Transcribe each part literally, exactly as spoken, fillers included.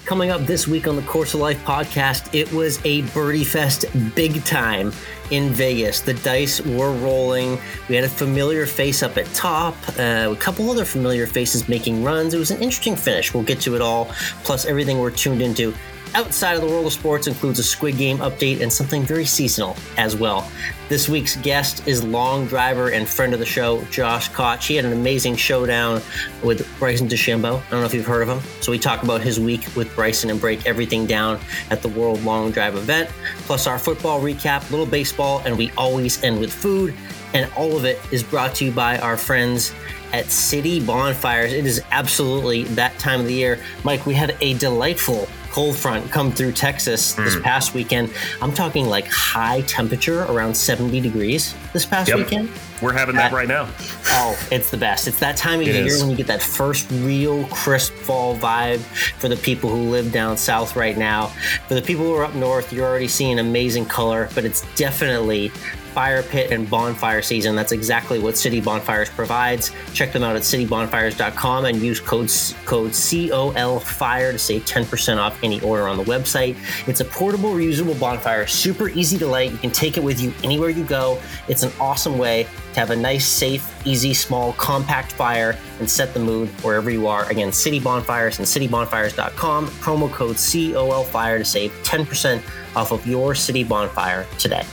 Coming up this week on the Course of Life podcast, it was a Birdie Fest big time in Vegas. The dice were rolling. We had a familiar face up at top, uh, a couple other familiar faces making runs. It was an interesting finish. We'll get to it all, plus everything we're tuned into outside of the world of sports includes a Squid Game update and something very seasonal as well. This week's guest is long driver and friend of the show, Josh Koch. He had an amazing showdown with Bryson DeChambeau. I don't know if you've heard of him. So we talk about his week with Bryson and break everything down at the World Long Drive event, plus our football recap, little baseball, and we always end with food. And all of it is brought to you by our friends at City Bonfires. It is absolutely that time of the year. Mike, we had a delightful cold front come through Texas this mm. past weekend. I'm talking like high temperature, around seventy degrees this past yep. weekend. We're having that, that right now. Oh, it's the best. It's that time of it year is. when you get that first real crisp fall vibe for the people who live down south right now. For the people who are up north, you're already seeing amazing color, but it's definitely fire pit and bonfire season. That's exactly what City Bonfires provides. Check them out at city bonfires dot com and use code code C O L FIRE to save ten percent off any order on the website. It's a portable, reusable bonfire, super easy to light. You can take it with you anywhere you go. It's an awesome way to have a nice, safe, easy, small, compact fire and set the mood wherever you are. Again, City Bonfires and city bonfires dot com. Promo code C O L FIRE to save ten percent off of your City Bonfire today.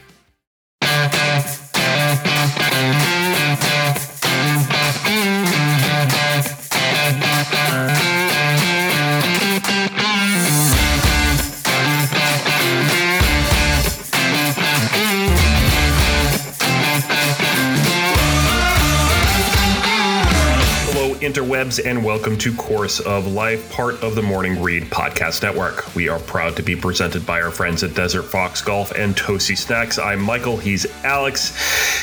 Interwebs, and welcome to Course of Life, part of the Morning Read Podcast Network. We are proud to be presented by our friends at Desert Fox Golf and Toasty Snacks. I'm Michael, he's Alex.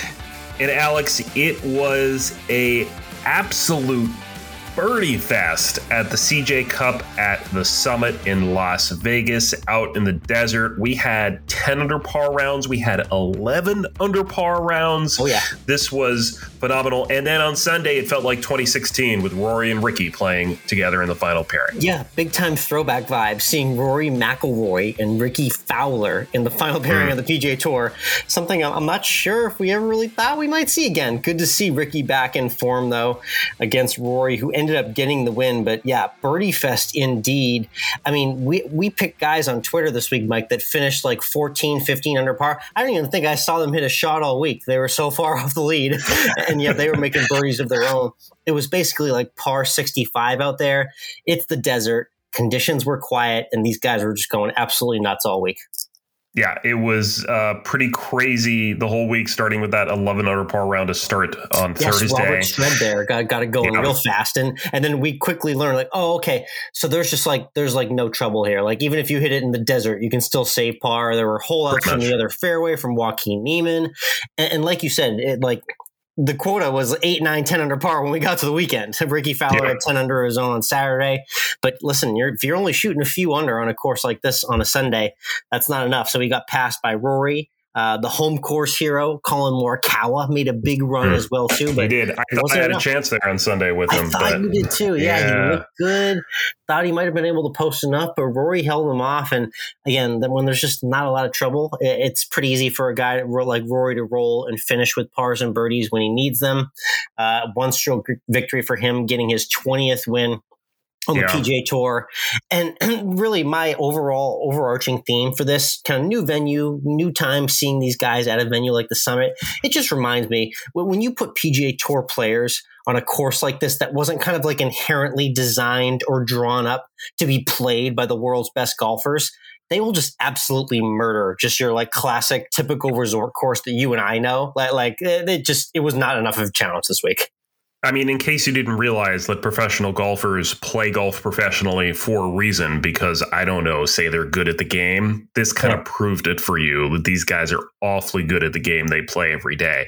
And Alex, it was a absolute birdie fest at the C J Cup at the Summit in Las Vegas, out in the desert. We had ten under par rounds. We had eleven under par rounds. Oh, yeah. This was phenomenal. And then on Sunday, it felt like twenty sixteen with Rory and Ricky playing together in the final pairing. Yeah, big time throwback vibes. Seeing Rory McIlroy and Ricky Fowler in the final pairing mm. of the P G A Tour. Something I'm not sure if we ever really thought we might see again. Good to see Ricky back in form, though, against Rory, who ended up getting the win. But yeah, birdie fest indeed. I mean, we we picked guys on Twitter this week, Mike, that finished like fourteen, fifteen under par. I don't even think I saw them hit a shot all week. They were so far off the lead, and yet they were making birdies of their own. It was basically like par sixty-five out there. It's the desert. Conditions were quiet, and these guys were just going absolutely nuts all week. Yeah, it was uh, pretty crazy the whole week, starting with that eleven under par round to start on yes, Thursday. Robert Shred there got, got it going yeah. real fast. And and then we quickly learned, like, oh, okay, so there's just like, there's like no trouble here. Like, even if you hit it in the desert, you can still save par. There were hole outs from the other fairway from Joaquin Niemann. And, and like you said, it like, the quota was eight, nine, ten under par when we got to the weekend. Ricky Fowler yeah. had ten under his own on Saturday. But listen, you're, if you're only shooting a few under on a course like this on a Sunday, that's not enough. So he got passed by Rory. Uh, the home course hero, Colin Morikawa, made a big run mm. as well, too. But he did. I, I had enough. a chance there on Sunday with him. I thought but, you did, too. Yeah, yeah, he looked good. Thought he might have been able to post enough, but Rory held him off. And again, when there's just not a lot of trouble, it's pretty easy for a guy like Rory to roll and finish with pars and birdies when he needs them. Uh, one stroke victory for him, getting his twentieth win on the yeah. P G A Tour. And, and really my overall overarching theme for this kind of new venue, new time seeing these guys at a venue like the Summit, it just reminds me, when you put P G A Tour players on a course like this that wasn't kind of like inherently designed or drawn up to be played by the world's best golfers, they will just absolutely murder just your like classic, typical resort course that you and I know. Like, like it just, it was not enough of a challenge this week. I mean, in case you didn't realize that professional golfers play golf professionally for a reason, because I don't know, say they're good at the game. This kind yeah. of proved it for you that these guys are awfully good at the game they play every day.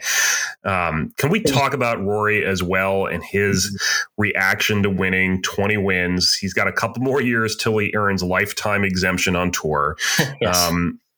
Um, can we talk about Rory as well and his reaction to winning twenty wins? He's got a couple more years till he earns lifetime exemption on tour. yes. Um,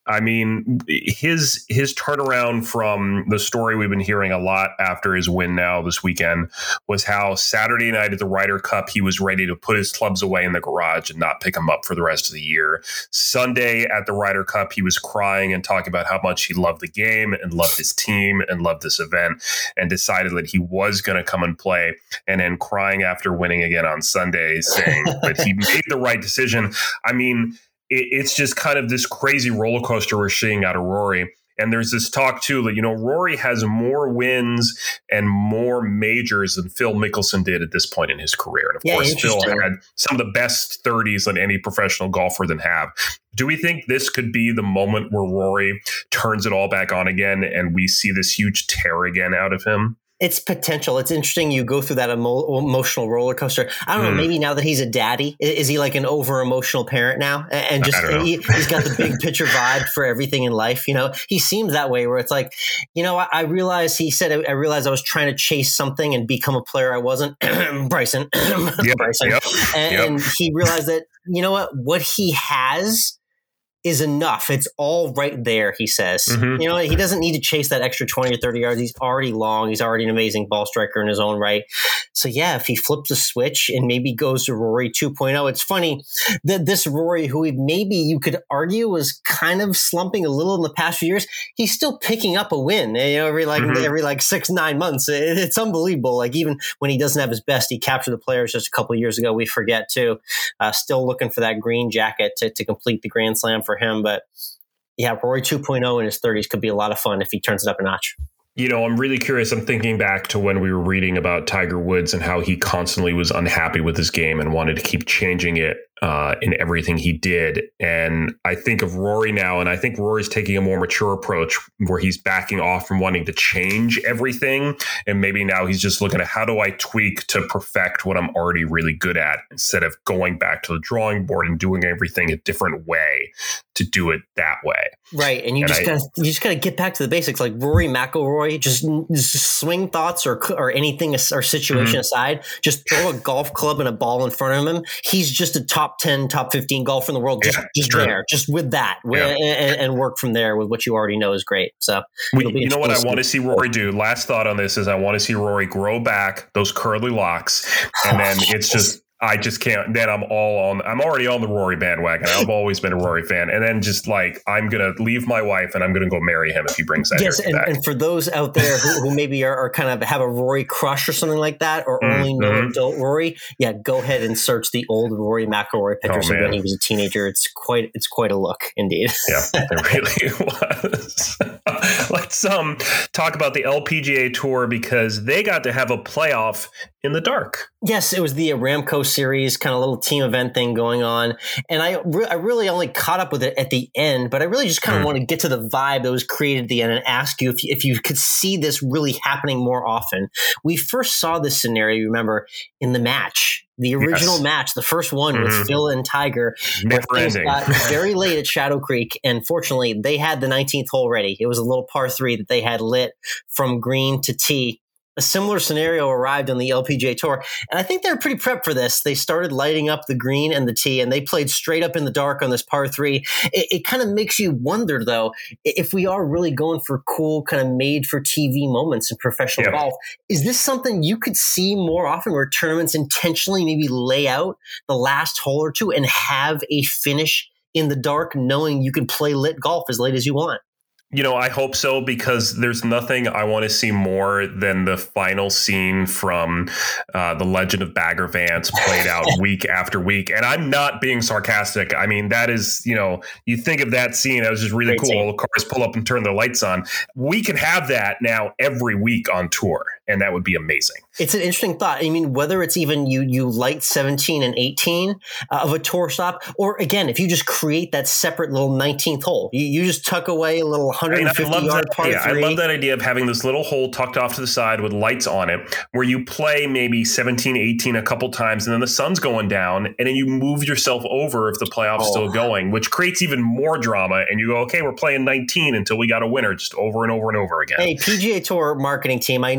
I mean, his his turnaround from the story we've been hearing a lot after his win now this weekend was how Saturday night at the Ryder Cup, he was ready to put his clubs away in the garage and not pick them up for the rest of the year. Sunday at the Ryder Cup, he was crying and talking about how much he loved the game and loved his team and loved this event and decided that he was going to come and play, and then crying after winning again on Sunday, saying that he made the right decision. I mean, it's just kind of this crazy roller coaster we're seeing out of Rory. And there's this talk, too, that, you know, Rory has more wins and more majors than Phil Mickelson did at this point in his career. And, of yeah, course, Phil had some of the best thirties that any professional golfer than have. Do we think this could be the moment where Rory turns it all back on again and we see this huge tear again out of him? It's potential. It's interesting. You go through that emo- emotional roller coaster. I don't mm. know. Maybe now that he's a daddy, is he like an over emotional parent now? And just he, he's got the big picture vibe for everything in life. You know, he seems that way where it's like, you know, I, I realized he said, I, I realized I was trying to chase something and become a player I wasn't. Bryson. Yep, Bryson. Yep, and, yep. and he realized that, you know what, what he has is enough. It's all right there, he says. Mm-hmm. You know, he doesn't need to chase that extra twenty or thirty yards. He's already long. He's already an amazing ball striker in his own right. So, yeah, if he flips a switch and maybe goes to Rory two point oh, it's funny that this Rory, who maybe you could argue was kind of slumping a little in the past few years, he's still picking up a win, you know, every like mm-hmm. every like six, nine months. It, it's unbelievable. Like even when he doesn't have his best, he captured the players just a couple of years ago. We forget, too. Uh, still looking for that green jacket to, to complete the Grand Slam for him. But yeah, Rory two point oh in his thirties could be a lot of fun if he turns it up a notch. You know, I'm really curious. I'm thinking back to when we were reading about Tiger Woods and how he constantly was unhappy with his game and wanted to keep changing it uh, in everything he did. And I think of Rory now, and I think Rory's taking a more mature approach where he's backing off from wanting to change everything. And maybe now he's just looking at how do I tweak to perfect what I'm already really good at instead of going back to the drawing board and doing everything a different way to do it that way. Right. And you and just I, gotta you just gotta get back to the basics. Like Rory McIlroy, just, just swing thoughts or or anything or situation mm-hmm. aside, just throw a golf club and a ball in front of him. He's just a top ten, top fifteen golfer in the world. Just, yeah, just true. there, just with that, yeah. and, and work from there with what you already know is great. So we, you know what I want to see Rory do? Last thought on this is I want to see Rory grow back those curly locks, and then it's just. I just can't. Then I'm all on. I'm already on the Rory bandwagon. I've always been a Rory fan. And then just like I'm gonna leave my wife and I'm gonna go marry him if he brings that. Yes, and, back. and for those out there who, who maybe are, are kind of have a Rory crush or something like that, or mm-hmm. only know adult Rory, yeah, go ahead and search the old Rory McIlroy pictures oh, when he was a teenager. It's quite. It's quite a look, indeed. Yeah, it really was. Let's um talk about the L P G A Tour because they got to have a playoff in the dark. Yes, it was the Aramco Series, kind of little team event thing going on. And I, re- I really only caught up with it at the end, but I really just kind of mm. want to get to the vibe that was created at the end and ask you if, if you could see this really happening more often. We first saw this scenario, remember, in the match. The original yes. match, the first one mm-hmm. with Phil and Tiger. Never ending. Got very late at Shadow Creek, and fortunately, they had the nineteenth hole ready. It was a little par three that they had lit from green to tee. A similar scenario arrived on the L P G A Tour, and I think they were pretty prepped for this. They started lighting up the green and the tee, and they played straight up in the dark on this par three. It, it kind of makes you wonder, though, if we are really going for cool, kind of made-for-T V moments in professional yeah. golf, is this something you could see more often where tournaments intentionally maybe lay out the last hole or two and have a finish in the dark, knowing you can play lit golf as late as you want? You know, I hope so, because there's nothing I want to see more than the final scene from uh, The Legend of Bagger Vance played out week after week. And I'm not being sarcastic. I mean, that is, you know, you think of that scene, that was just really Great cool. All the cars pull up and turn their lights on. We can have that now every week on tour, and that would be amazing. It's an interesting thought. I mean, whether it's even you you light seventeen and eighteen uh, of a tour stop, or again, if you just create that separate little nineteenth hole, you, you just tuck away a little one hundred fifty I mean, yard that, par yeah, three. I love that idea of having this little hole tucked off to the side with lights on it, where you play maybe seventeen, eighteen a couple times, and then the sun's going down, and then you move yourself over if the playoff's oh. still going, which creates even more drama. And you go, okay, we're playing nineteen until we got a winner, just over and over and over again. Hey, P G A Tour marketing team, I know you've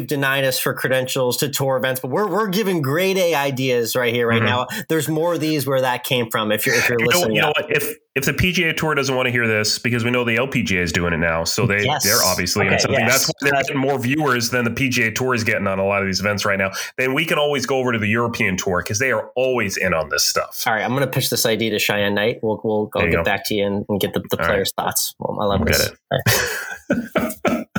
you've denied us for credentials to tour events, but we're we're giving grade A ideas right here, right mm-hmm. now. There's more of these where that came from. If you're if you're you listening, know, you know what? If if the P G A Tour doesn't want to hear this, because we know the L P G A is doing it now, so they yes. they're obviously okay, in something. Yes. That's why they're getting more viewers than the P G A Tour is getting on a lot of these events right now. Then we can always go over to the European Tour because they are always in on this stuff. All right, I'm going to pitch this idea to Cheyenne Knight. We'll we'll go get go. back to you and, and get the, the players' right. thoughts. Well, I love we'll this. Get it.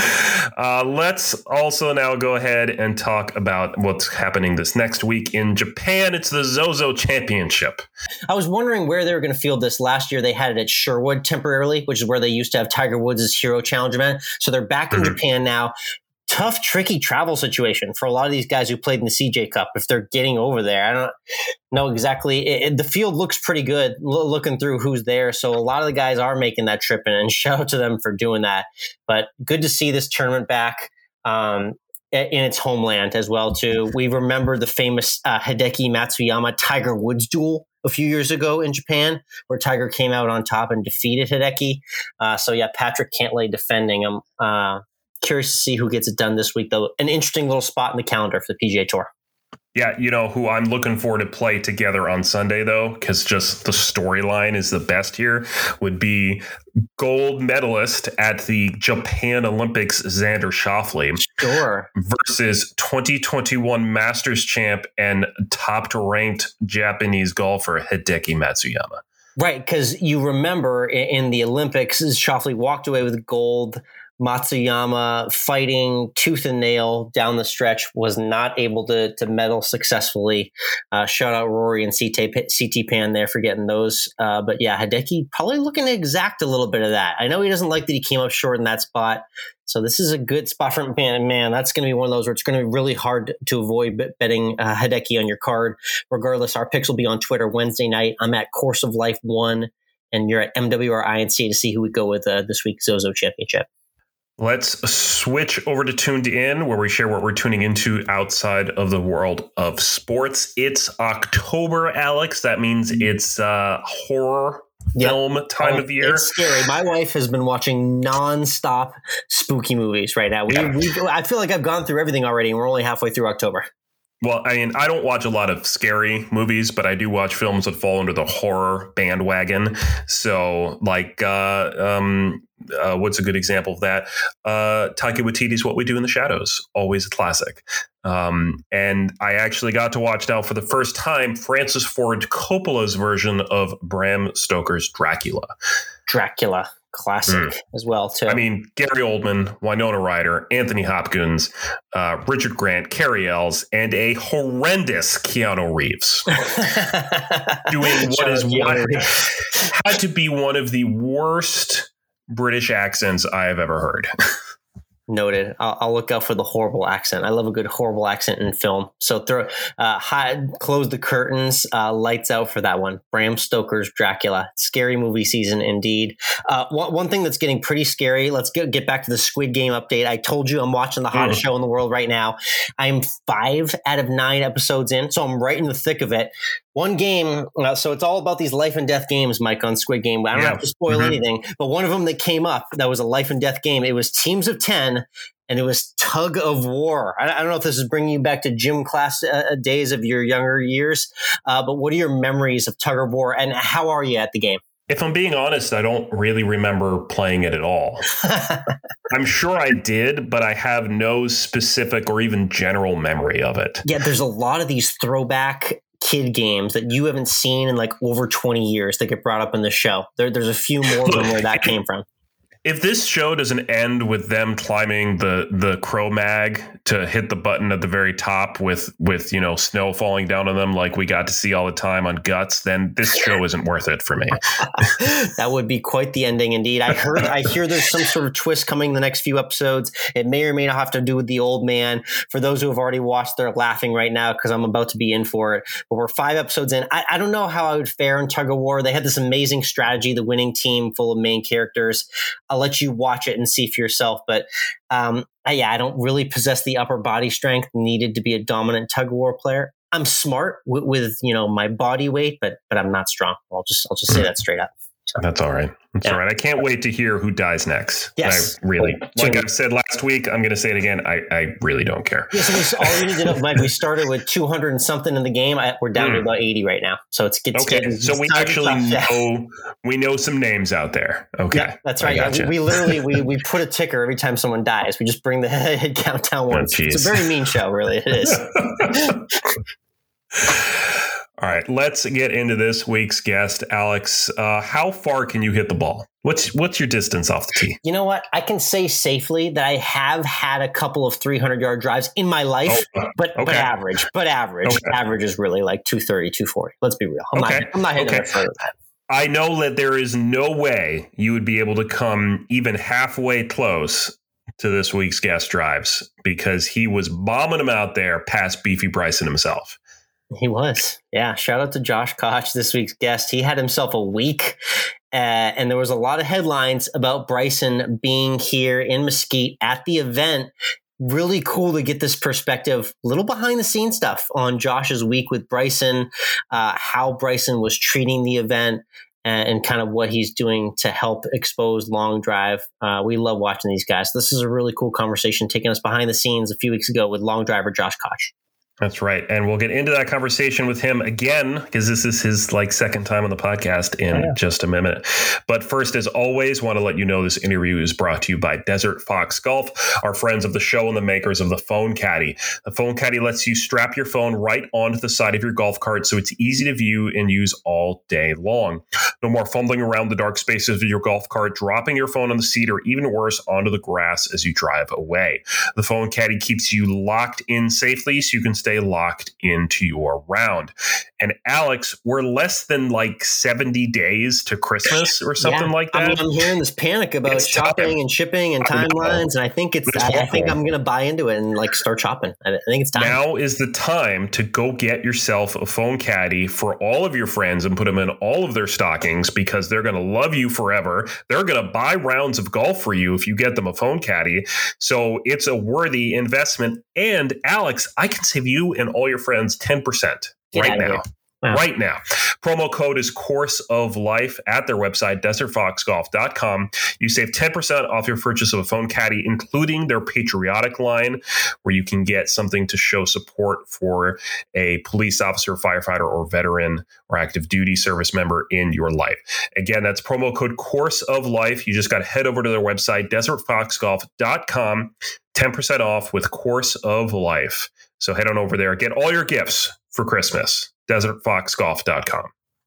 Uh, let's also now go ahead and talk about what's happening this next week in Japan. It's the Zozo Championship. I was wondering where they were going to field this. Last year, they had it at Sherwood temporarily, which is where they used to have Tiger Woods' Hero Challenge event. So they're back in mm-hmm. Japan now. Tough, tricky travel situation for a lot of these guys who played in the C J Cup. If they're getting over there, I don't know exactly. It, it, the field looks pretty good l- looking through who's there. So a lot of the guys are making that trip, and, and shout out to them for doing that. But good to see this tournament back um, in its homeland as well, too. We remember the famous uh, Hideki Matsuyama Tiger Woods duel a few years ago in Japan, where Tiger came out on top and defeated Hideki. Uh, so yeah, Patrick Cantlay defending him. Uh, Curious to see who gets it done this week, though. An interesting little spot in the calendar for the P G A Tour. Yeah, you know who I'm looking for to play together on Sunday, though, because just the storyline is the best here, would be gold medalist at the Japan Olympics, Xander Schauffele. Sure. Versus twenty twenty-one Masters champ and top-ranked Japanese golfer Hideki Matsuyama. Right, because you remember in the Olympics, Schauffele walked away with gold. Matsuyama fighting tooth and nail down the stretch, was not able to to medal successfully. Uh, shout out Rory and C T Pan there for getting those. Uh, but yeah, Hideki probably looking to exact a little bit of that. I know he doesn't like that he came up short in that spot. So this is a good spot for him. Man, man, that's going to be one of those where it's going to be really hard to avoid betting uh, Hideki on your card. Regardless, our picks will be on Twitter Wednesday night. I'm at Course of Life one, and you're at M W R I N C to see who we go with uh, this week's Zozo Championship. Let's switch over to Tuned In, where we share what we're tuning into outside of the world of sports. It's October, Alex. That means it's uh, horror yep. film time oh, of year. It's scary. My wife has been watching nonstop spooky movies right now. We, yeah. we, I feel like I've gone through everything already, and we're only halfway through October. Well, I mean, I don't watch a lot of scary movies, but I do watch films that fall under the horror bandwagon. So, like, uh, um, uh, what's a good example of that? Uh, Taika Waititi's What We Do in the Shadows, always a classic. Um, and I actually got to watch now for the first time Francis Ford Coppola's version of Bram Stoker's Dracula. Dracula. Classic mm. as well, too. I mean, Gary Oldman, Winona Ryder, Anthony Hopkins, uh, Richard Grant, Cary Ells, and a horrendous Keanu Reeves doing what is one, had to be one of the worst British accents I have ever heard. Noted. I'll, I'll look out for the horrible accent. I love a good horrible accent in film. So throw, uh, hide, close the curtains, uh, lights out for that one. Bram Stoker's Dracula. Scary movie season indeed. Uh, one, one thing that's getting pretty scary. Let's get, get back to the Squid Game update. I told you I'm watching the hottest mm. show in the world right now. I'm five out of nine episodes in, so I'm right in the thick of it. One game, uh, so it's all about these life and death games, Mike, on Squid Game. I don't yeah. have to spoil mm-hmm. anything, but one of them that came up that was a life and death game. It was teams of ten, and it was tug of war. I, I don't know if this is bringing you back to gym class uh, days of your younger years, uh, but what are your memories of tug of war, and how are you at the game? If I'm being honest, I don't really remember playing it at all. I'm sure I did, but I have no specific or even general memory of it. Yeah, there's a lot of these throwback kid games that you haven't seen in like over twenty years that get brought up in the show. There, there's a few more of them where that came from. If this show doesn't end with them climbing the the Cro-Mag to hit the button at the very top with with you know snow falling down on them like we got to see all the time on Guts, then this show isn't worth it for me. That would be quite the ending indeed. I heard I hear there's some sort of twist coming the next few episodes. It may or may not have to do with the old man. For those who have already watched, they're laughing right now because I'm about to be in for it. But we're five episodes in. I, I don't know how I would fare in tug of war. They had this amazing strategy, the winning team full of main characters. I'll let you watch it and see for yourself. But um, I, yeah, I don't really possess the upper body strength needed to be a dominant tug of war player. I'm smart with, with you know my body weight, but but I'm not strong. I'll just I'll just say that straight up. So. That's all right. That's yeah. all right. I can't wait to hear who dies next. Yes. I really, like I've said last week, I'm going to say it again. I, I really don't care. Yeah, so we, all we need to know, Mike, we started with two hundred and something in the game. I, we're down mm. to about eighty right now. So it's, it's okay. Getting, so it's we actually know, we know some names out there. Okay. Yeah, that's right. Gotcha. Yeah, we, we literally, we, we put a ticker every time someone dies. We just bring the head count down once. Oh, it's a very mean show, really. It is. All right, let's get into this week's guest, Alex. Uh, how far can you hit the ball? What's what's your distance off the tee? You know what? I can say safely that I have had a couple of three hundred yard drives in my life, oh, uh, but okay. but average. But average. Okay. Average is really like two thirty, two forty. Let's be real. I'm okay. not I'm not hitting okay. it further than that. I know that there is no way you would be able to come even halfway close to this week's guest drives because he was bombing them out there past Beefy Bryson himself. He was. Yeah. Shout out to Josh Koch, this week's guest. He had himself a week uh, and there was a lot of headlines about Bryson being here in Mesquite at the event. Really cool to get this perspective, a little behind the scenes stuff on Josh's week with Bryson, uh, how Bryson was treating the event and, and kind of what he's doing to help expose Long Drive. Uh, we love watching these guys. This is a really cool conversation taking us behind the scenes a few weeks ago with long driver Josh Koch. That's right. And we'll get into that conversation with him again, because this is his like second time on the podcast in oh, yeah. just a minute. But first, as always, want to let you know this interview is brought to you by Desert Fox Golf, our friends of the show and the makers of the Phone Caddy. The Phone Caddy lets you strap your phone right onto the side of your golf cart so it's easy to view and use all day long. No more fumbling around the dark spaces of your golf cart, dropping your phone on the seat, or even worse, onto the grass as you drive away. The Phone Caddy keeps you locked in safely so you can stay locked into your round. And Alex, we're less than like seventy days to Christmas or something yeah. like that. I mean, I'm hearing this panic about it's shopping time. and shipping and timelines, and I think it's. it's I, I think I'm going to buy into it and like start shopping. I think it's time. Now is the time to go get yourself a Phone Caddy for all of your friends and put them in all of their stockings, because they're going to love you forever. They're going to buy rounds of golf for you if you get them a Phone Caddy. So it's a worthy investment. And Alex, I can save you and all your friends ten percent right now. Wow. Right now. Promo code is Course of Life at their website, desert fox golf dot com. You save ten percent off your purchase of a Phone Caddy, including their patriotic line, where you can get something to show support for a police officer, firefighter, or veteran or active duty service member in your life. Again, that's promo code Course of Life. You just got to head over to their website, desert fox golf dot com. ten percent off with Course of Life. So head on over there. Get all your gifts for Christmas. desert fox golf dot com.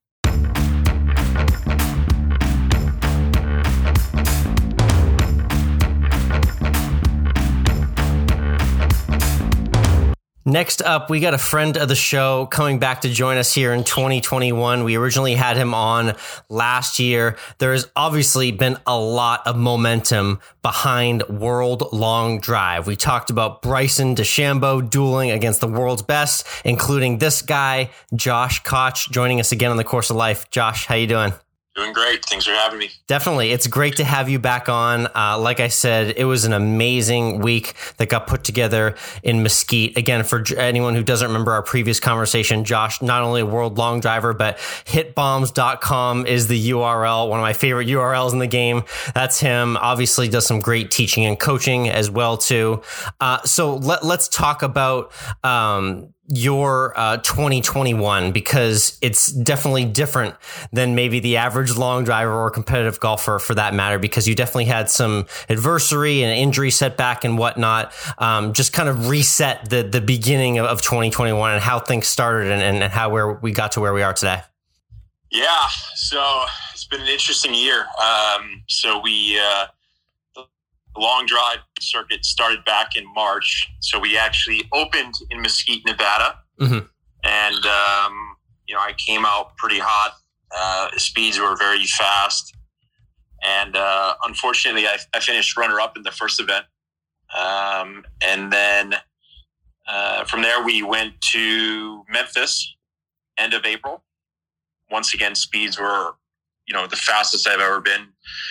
Next up, we got a friend of the show coming back to join us here in twenty twenty-one. We originally had him on last year. There has obviously been a lot of momentum behind World Long Drive. We talked about Bryson DeChambeau dueling against the world's best, including this guy, Josh Koch, joining us again on the Course of Life. Josh, how you doing? Doing great. Thanks for having me. Definitely. It's great to have you back on. Uh, like I said, it was an amazing week that got put together in Mesquite. Again, for anyone who doesn't remember our previous conversation, Josh, not only a world long driver, but hit bombs dot com is the U R L, one of my favorite U R Ls in the game. That's him. Obviously does some great teaching and coaching as well, too. Uh, so let, let's talk about um, your uh, twenty twenty-one, because it's definitely different than maybe the average long driver or competitive golfer for that matter, because you definitely had some adversity and injury setback and whatnot. Um, just kind of reset the the beginning of, of twenty twenty-one and how things started and, and how where we got to where we are today. Yeah, so it's been an interesting year. Um, so we uh, the long drive circuit started back in March. So we actually opened in Mesquite, Nevada. Mm-hmm. And, um, you know, I came out pretty hot. Uh, speeds were very fast. And uh, unfortunately, I, I finished runner-up in the first event. Um, and then uh, from there, we went to Memphis, end of April. Once again, speeds were, you know, the fastest I've ever been.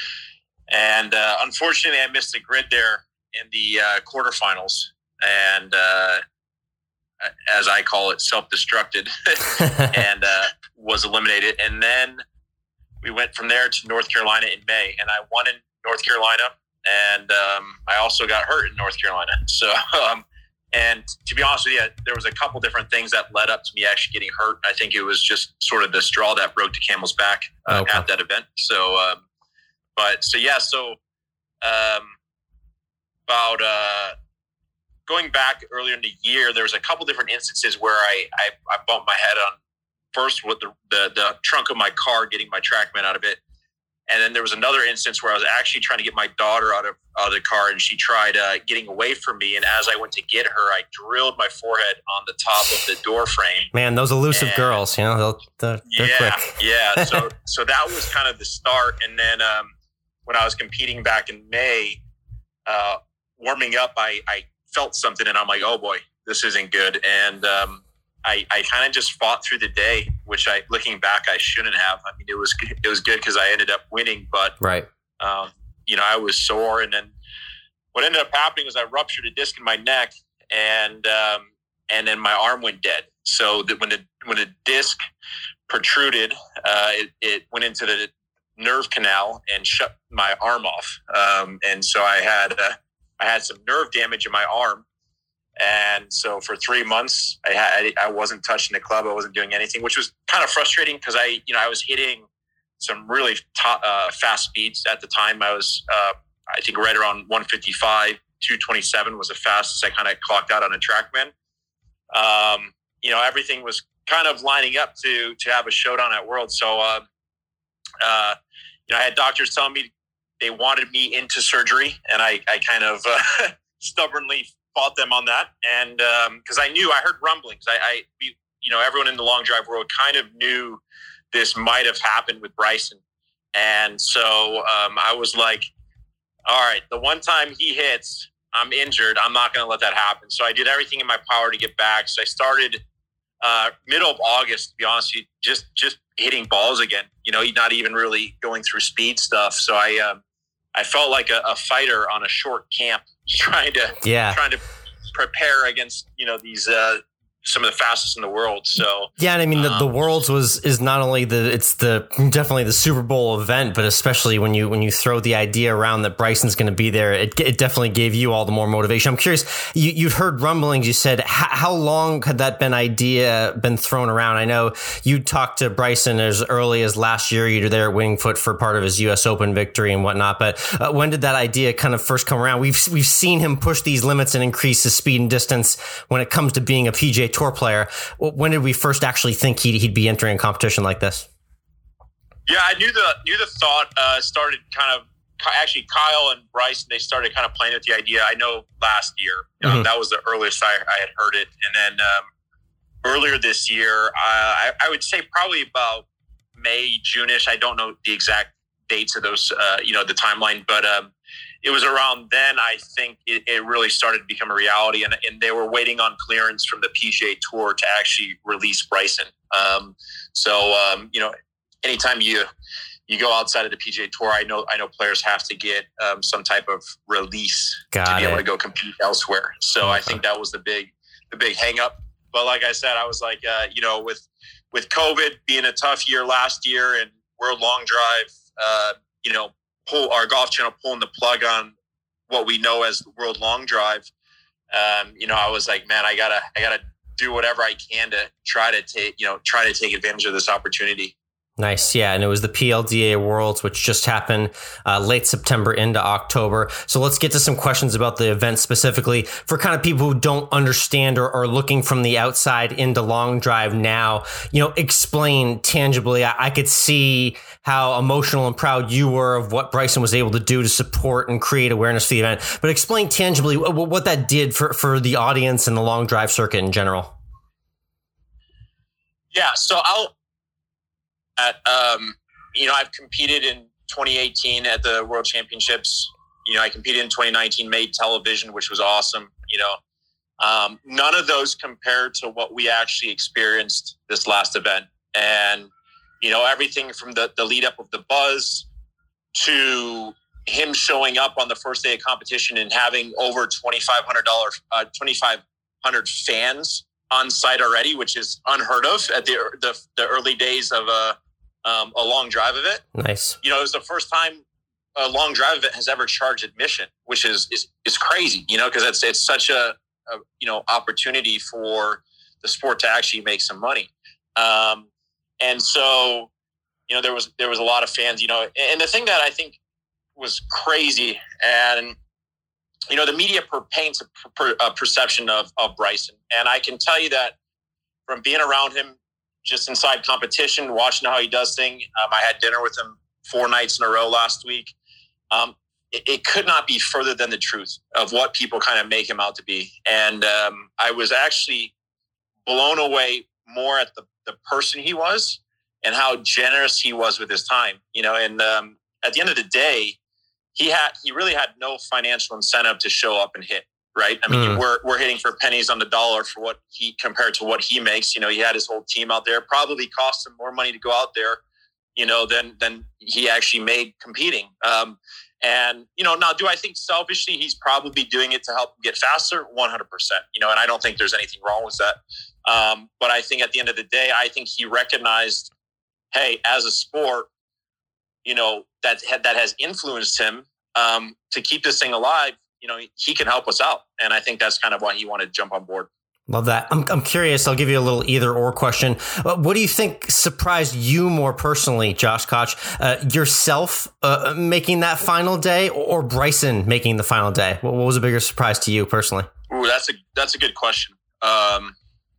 And uh, unfortunately, I missed the grid there in the uh, quarterfinals, and uh, as I call it, self-destructed, and uh, was eliminated. And then we went from there to North Carolina in May, and I won in North Carolina, and um, I also got hurt in North Carolina. So, um, and to be honest with you, there was a couple different things that led up to me actually getting hurt. I think it was just sort of the straw that broke the camel's back uh, okay. at that event. So, um, but so yeah, so um, about uh, going back earlier in the year, there was a couple different instances where I I, I bumped my head on first with the, the the trunk of my car, getting my TrackMan out of it. And then there was another instance where I was actually trying to get my daughter out of, out of the car, and she tried uh, getting away from me. And as I went to get her, I drilled my forehead on the top of the door frame. Man, those elusive and, girls, you know, they'll, they're, they're yeah, quick. yeah. So, so that was kind of the start. And then um, when I was competing back in May, uh, warming up, I, I felt something, and I'm like, oh boy, this isn't good. And um, I, I kind of just fought through the day, which I, looking back, I shouldn't have. I mean, it was it was good because I ended up winning, but right, um, you know, I was sore, and then what ended up happening was I ruptured a disc in my neck, and um, and then my arm went dead. So that when the when the disc protruded, uh, it, it went into the nerve canal and shut my arm off, um, and so I had uh, I had some nerve damage in my arm. And so for three months, I had, I wasn't touching the club. I wasn't doing anything, which was kind of frustrating because I, you know, I was hitting some really top, uh, fast speeds at the time. I was, uh, I think right around one fifty-five, two twenty-seven was the fastest I kind of clocked out on a TrackMan. Um, you know, everything was kind of lining up to, to have a showdown at Worlds. So, uh, uh, you know, I had doctors telling me they wanted me into surgery, and I, I kind of uh, stubbornly fought them on that. And because um, I knew, I heard rumblings. I, I, you know, everyone in the long drive world kind of knew this might have happened with Bryson. And so um, I was like, all right, the one time he hits, I'm injured. I'm not going to let that happen. So I did everything in my power to get back. So I started uh, middle of August, to be honest with you, just, just hitting balls again, you know, not even really going through speed stuff. So I, um, I felt like a, a fighter on a short camp, trying to yeah. trying to prepare against, you know, these uh, some of the fastest in the world. So yeah, and I mean the, um, the Worlds was is not only the it's the definitely the Super Bowl event, but especially when you when you throw the idea around that Bryson's going to be there, it, it definitely gave you all the more motivation. I'm curious, you you'd heard rumblings. You said how, how long had that been idea been thrown around? I know you talked to Bryson as early as last year. You were there at Winning Foot for part of his U S Open victory and whatnot. But uh, when did that idea kind of first come around? We've we've seen him push these limits and increase his speed and distance when it comes to being a P G A Tour player. When did we first actually think he'd, he'd be entering a competition like this? Yeah, I knew the knew the thought uh, started kind of actually Kyle and Bryson, they started kind of playing with the idea. I know last year, mm-hmm. um, that was the earliest I, I had heard it. And then um, earlier this year, uh, I, I would say probably about May, June-ish. I don't know the exact dates of those, uh, you know, the timeline, but um, it was around then, I think it, it really started to become a reality, and, and they were waiting on clearance from the P G A Tour to actually release Bryson. Um, so, um, you know, anytime you you go outside of the P G A Tour, I know I know players have to get um, some type of release Got to be it. able to go compete elsewhere. So okay. I think that was the big the big hang up. But like I said, I was like, uh, you know, with with COVID being a tough year last year and World Long Drive, uh, you know, pull our Golf Channel pulling the plug on what we know as the World Long Drive. Um, you know, I was like, man, I gotta, I gotta do whatever I can to try to take, you know, try to take advantage of this opportunity. Nice. Yeah. And it was the P L D A Worlds, which just happened uh, late September into October. So let's get to some questions about the event specifically for kind of people who don't understand or are looking from the outside into Long Drive now. You know, explain tangibly. I, I could see how emotional and proud you were of what Bryson was able to do to support and create awareness for the event. But explain tangibly what, what that did for, for the audience and the Long Drive circuit in general. Yeah. So I'll, At, um, you know, I've competed in twenty eighteen at the World Championships. You know, I competed in twenty nineteen, made television, which was awesome. You know, um, none of those compared to what we actually experienced this last event. And, you know, everything from the, the lead up of the buzz to him showing up on the first day of competition and having over twenty-five hundred dollars, uh, twenty-five hundred fans on site already, which is unheard of at the the, the early days of uh um, a long drive event. Nice. You know, it was the first time a long drive event has ever charged admission, which is is, is crazy. You know, because it's it's such a, a you know opportunity for the sport to actually make some money. Um, and so, you know, there was there was a lot of fans. You know, and the thing that I think was crazy, and you know, the media per, paints a, per, a perception of of Bryson, and I can tell you that from being around him, just inside competition, watching how he does things. Um, I had dinner with him four nights in a row last week. Um, it, it could not be further than the truth of what people kind of make him out to be. And um, I was actually blown away more at the, the person he was and how generous he was with his time. You know, and um, at the end of the day, he had he really had no financial incentive to show up and hit. Right. I mean, mm. we're we're hitting for pennies on the dollar for what he compared to what he makes. You know, he had his whole team out there. Probably cost him more money to go out there, you know, than than he actually made competing. Um, and, you know, now, do I think selfishly he's probably doing it to help him get faster? one hundred percent. You know, and I don't think there's anything wrong with that. Um, but I think at the end of the day, I think he recognized, hey, as a sport, you know, that that has influenced him um, to keep this thing alive. You know, he can help us out. And I think that's kind of why he wanted to jump on board. Love that. I'm I'm curious. I'll give you a little either or question. What do you think surprised you more personally, Josh Koch? Uh, yourself uh, making that final day or Bryson making the final day? What, what was a bigger surprise to you personally? Ooh, that's a, that's a good question. Um,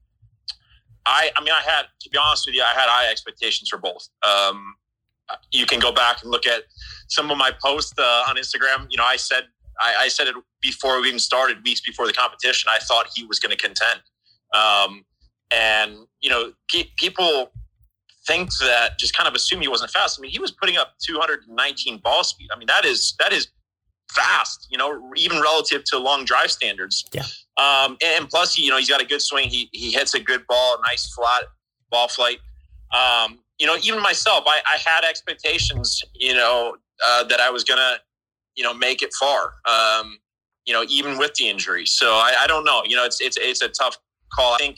I, I mean, I had, to be honest with you, I had high expectations for both. Um, you can go back and look at some of my posts uh, on Instagram. You know, I said, I, I said it before we even started, weeks before the competition. I thought he was going to contend. Um, and, you know, pe- people think that just kind of assume he wasn't fast. I mean, he was putting up two hundred nineteen ball speed. I mean, that is that is fast, you know, even relative to long drive standards. Yeah. Um, and, and plus, you know, he's got a good swing. He he hits a good ball, a nice flat ball flight. Um, you know, even myself, I, I had expectations, you know, uh, that I was going to, you know, make it far, um, you know, even with the injury. So I, I don't know, you know, it's, it's, it's a tough call. I think,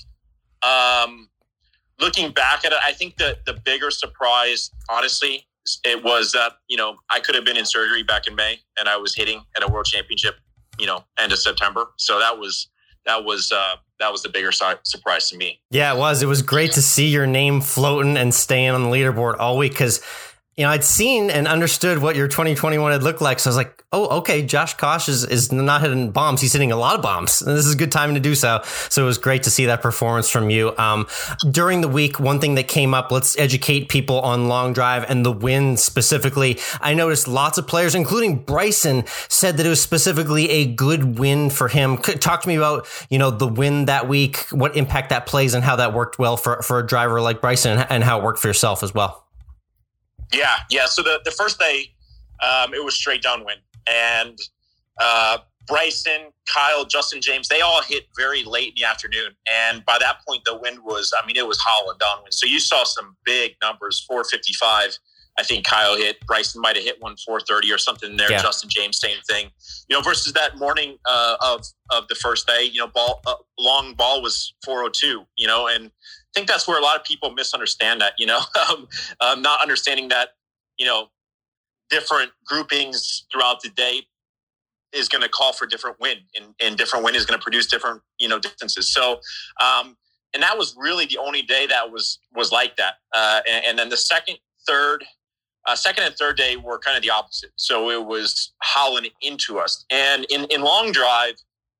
um, looking back at it, I think that the bigger surprise, honestly, it was that, you know, I could have been in surgery back in May and I was hitting at a world championship, you know, end of September. So that was, that was, uh, that was the bigger su- surprise to me. Yeah, it was, it was great to see your name floating and staying on the leaderboard all week. 'Cause you know, I'd seen and understood what your twenty twenty-one had looked like. So I was like, oh, okay, Josh Koch is, is not hitting bombs. He's hitting a lot of bombs. And this is a good time to do so. So it was great to see that performance from you. Um, during the week, one thing that came up, let's educate people on long drive and the win specifically. I noticed lots of players, including Bryson, said that it was specifically a good win for him. Talk to me about, you know, the win that week, what impact that plays and how that worked well for, for a driver like Bryson and how it worked for yourself as well. Yeah, yeah. So the, the first day, um, it was straight downwind. And uh, Bryson, Kyle, Justin James, they all hit very late in the afternoon. And by that point, the wind was, I mean, it was howling downwind. So you saw some big numbers, four fifty-five. I think Kyle hit. Bryson might have hit one four thirty or something there. Yeah. Justin James, same thing. You know, versus that morning uh, of of the first day, you know, ball uh, long ball was four oh two, you know, and I think that's where a lot of people misunderstand that, you know, um, um, not understanding that, you know, different groupings throughout the day is going to call for different wind, and, and different wind is going to produce different, you know, distances. So, um, and that was really the only day that was, was like that. Uh, and, and then the second, third, uh, second and third day were kind of the opposite. So it was howling into us. And in, in long drive,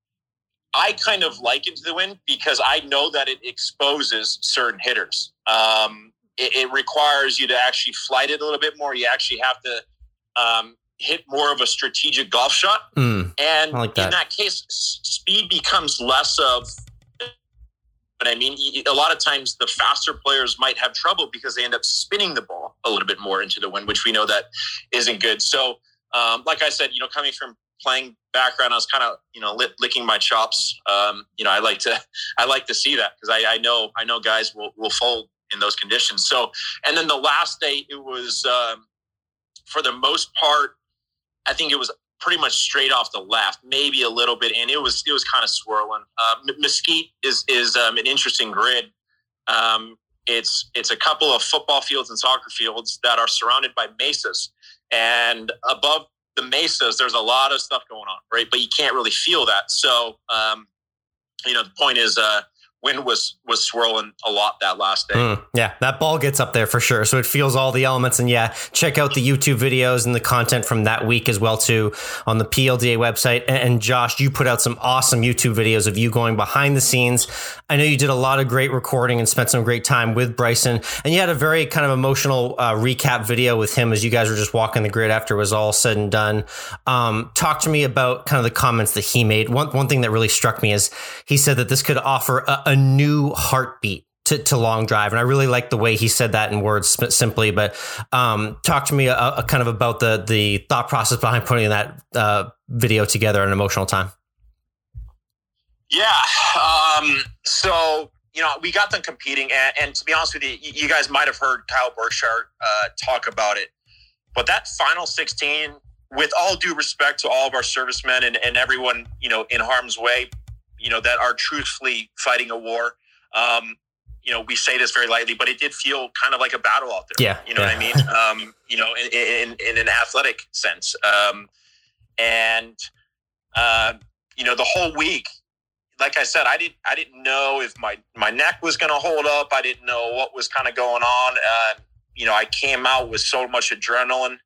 I kind of liken to the wind because I know that it exposes certain hitters. Um, it, it requires you to actually flight it a little bit more. You actually have to um, hit more of a strategic golf shot. Mm, and like that. In that case, speed becomes less of, but I mean, a lot of times the faster players might have trouble because they end up spinning the ball a little bit more into the wind, which we know that isn't good. So, um, like I said, you know, coming from playing background, I was kind of, you know, lit, licking my chops. Um, you know, I like to, I like to see that because I, I know, I know guys will, will fold in those conditions. So, and then the last day it was, um, for the most part, I think it was pretty much straight off the left, maybe a little bit. And it was, it was kind of swirling. Uh, Mesquite is, is, um, an interesting grid. Um, it's it's a couple of football fields and soccer fields that are surrounded by mesas, and above the mesas, there's a lot of stuff going on, right? But you can't really feel that. So, um, you know, the point is, uh, wind was was swirling a lot that last day. Mm, yeah, that ball gets up there for sure. So it feels all the elements. And yeah, check out the YouTube videos and the content from that week as well too on the P L D A website. And, and Josh, you put out some awesome YouTube videos of you going behind the scenes. I know you did a lot of great recording and spent some great time with Bryson. And you had a very kind of emotional uh, recap video with him as you guys were just walking the grid after it was all said and done. Um, talk to me about kind of the comments that he made. One one thing that really struck me is he said that this could offer a, a new heartbeat to, to long drive. And I really like the way he said that in words simply, but um, talk to me a, a kind of about the, the thought process behind putting that uh, video together at an emotional time. Yeah. Um, so, you know, we got them competing and, and to be honest with you, you guys might've heard Kyle Berkshire uh, talk about it, but that final sixteen, with all due respect to all of our servicemen and, and everyone, you know, in harm's way, you know, that are truthfully fighting a war. Um, you know, we say this very lightly, but it did feel kind of like a battle out there. Yeah. You know yeah. what I mean? Um, you know, in, in, in an athletic sense. Um, and, uh, you know, the whole week, like I said, I didn't, I didn't know if my, my neck was going to hold up. I didn't know what was kind of going on. Uh, you know, I came out with so much adrenaline.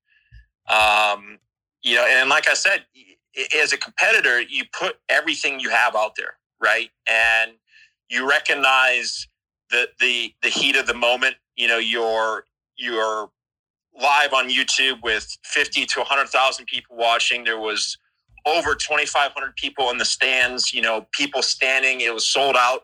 Um, you know, and like I said, as a competitor, you put everything you have out there, right? And you recognize the the the heat of the moment. You know, you're you're live on YouTube with fifty to one hundred thousand people watching. There was over twenty-five hundred people in the stands. You know, people standing. It was sold out,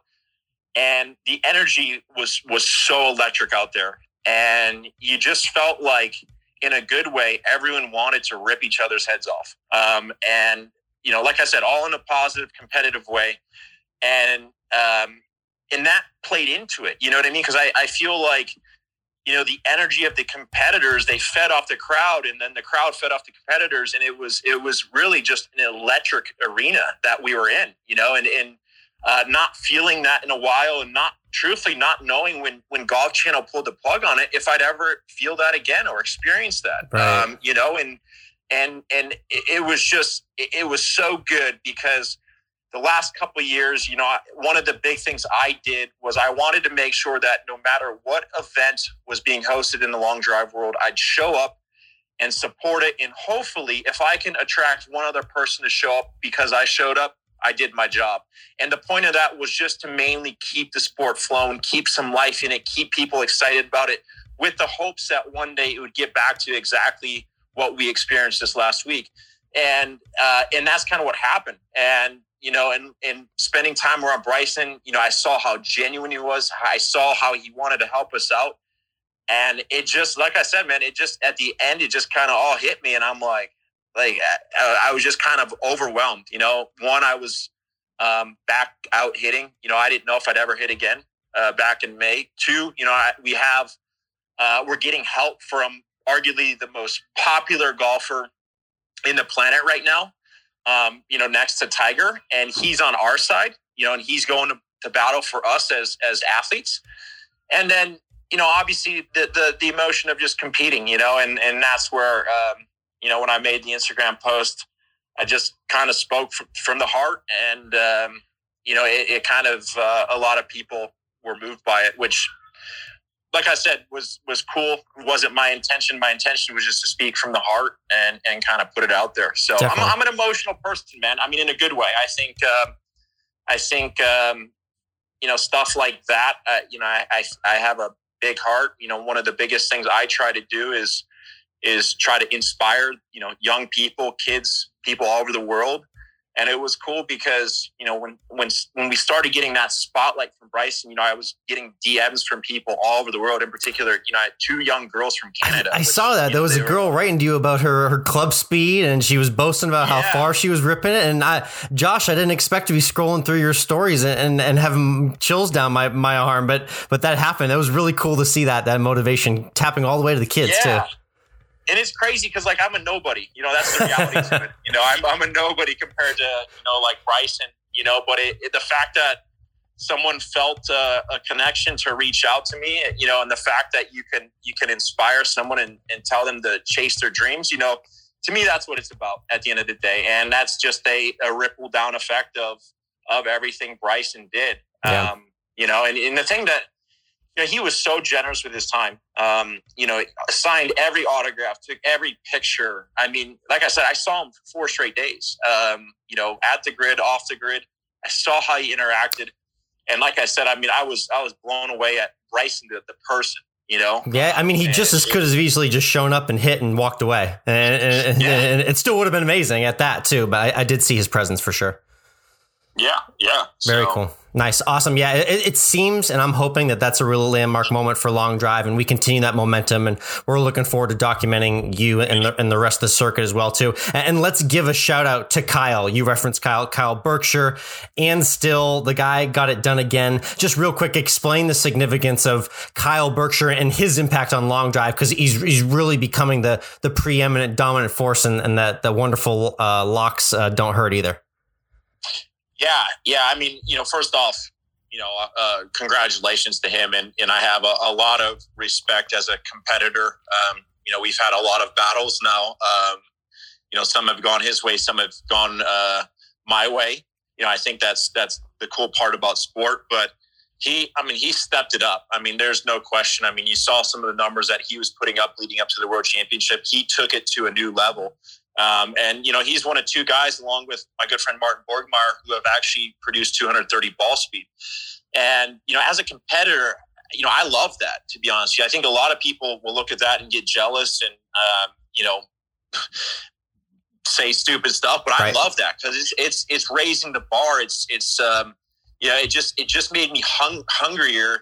and the energy was was so electric out there. And you just felt like, in a good way, everyone wanted to rip each other's heads off. Um, and, you know, like I said, all in a positive, competitive way. And, um, and that played into it. You know what I mean? Because I, I feel like, you know, the energy of the competitors, they fed off the crowd, and then the crowd fed off the competitors. And it was, it was really just an electric arena that we were in, you know, and, and uh, not feeling that in a while, and not truthfully not knowing when, when Golf Channel pulled the plug on it, if I'd ever feel that again or experience that, right. um, you know, and, and, and it, it was just, it, it was so good because the last couple of years, you know, one of the big things I did was I wanted to make sure that no matter what event was being hosted in the long drive world, I'd show up and support it. And hopefully if I can attract one other person to show up because I showed up, I did my job. And the point of that was just to mainly keep the sport flowing, keep some life in it, keep people excited about it, with the hopes that one day it would get back to exactly what we experienced this last week. And uh, and that's kind of what happened. And, you know, and, and spending time around Bryson, you know, I saw how genuine he was. I saw how he wanted to help us out. And it just, like I said, man, it just, at the end, it just kind of all hit me. And I'm like, Like I, I was just kind of overwhelmed, you know. One, I was um, back out hitting. You know, I didn't know if I'd ever hit again uh, back in May. Two, you know, I, we have uh, we're getting help from arguably the most popular golfer in the planet right now. Um, you know, next to Tiger, and he's on our side. You know, and he's going to, to battle for us as as athletes. And then, you know, obviously the the the emotion of just competing. You know, and and that's where. Um, You know, when I made the Instagram post, I just kind of spoke from, from the heart, and um, you know, it, it kind of uh, a lot of people were moved by it, which, like I said, was was cool. It wasn't my intention. My intention was just to speak from the heart and and kind of put it out there. So I'm, I'm an emotional person, man. I mean, in a good way. I think uh, I think um, you know, stuff like that. Uh, you know, I, I I have a big heart. You know, one of the biggest things I try to do is. is try to inspire, you know, young people, kids, people all over the world. And it was cool because, you know, when, when, when we started getting that spotlight from Bryson, you know, I was getting D Ms from people all over the world. In particular, you know, I had two young girls from Canada. I, I which, saw that. There know, was a girl were, writing to you about her, her club speed, and she was boasting about yeah. how far she was ripping it. And I, Josh, I didn't expect to be scrolling through your stories and, and, and having chills down my, my arm, but, but that happened. It was really cool to see that, that motivation tapping all the way to the kids yeah. too. And it's crazy because, like, I'm a nobody. You know, that's the reality to it. You know, I'm I'm a nobody compared to, you know, like Bryson, you know. But it, it, the fact that, someone felt uh, a connection to reach out to me, you know, and the fact that you can you can inspire someone and, and tell them to chase their dreams, you know, to me, that's what it's about at the end of the day. And that's just a, a ripple down effect of of everything Bryson did. Yeah. Um, you know, and, and the thing that, you know, he was so generous with his time, um, you know, signed every autograph, took every picture. I mean, like I said, I saw him for four straight days, um, you know, at the grid, off the grid. I saw how he interacted. And like I said, I mean, I was I was blown away at Bryson, the, the person, you know? Yeah, I mean, he and just as could have easily just shown up and hit and walked away. And, and, yeah. and it still would have been amazing at that, too. But I, I did see his presence for sure. Yeah, yeah. Very so, cool. Nice. Awesome. Yeah, it, it seems, and I'm hoping that that's a real landmark moment for Long Drive, and we continue that momentum, and we're looking forward to documenting you and the, and the rest of the circuit as well, too. And, and let's give a shout out to Kyle. You referenced Kyle, Kyle Berkshire, and still the guy got it done again. Just real quick, explain the significance of Kyle Berkshire and his impact on Long Drive, because he's he's really becoming the the preeminent dominant force, and, and that the wonderful uh, locks uh, don't hurt either. Yeah, yeah. I mean, you know, first off, you know, uh, congratulations to him. And, and I have a, a lot of respect as a competitor. Um, you know, we've had a lot of battles now. Um, you know, some have gone his way, some have gone uh, my way. You know, I think that's that's the cool part about sport. But he, I mean, he stepped it up. I mean, there's no question. I mean, you saw some of the numbers that he was putting up leading up to the World Championship. He took it to a new level. Um, and, you know, he's one of two guys, along with my good friend Martin Borgmeyer, who have actually produced two hundred thirty ball speed. And, you know, as a competitor, you know, I love that, to be honest. I think a lot of people will look at that and get jealous and, um, you know, say stupid stuff. But right. I love that because it's, it's, it's raising the bar. It's, it's, um, you know, it just, it just made me hung, hungrier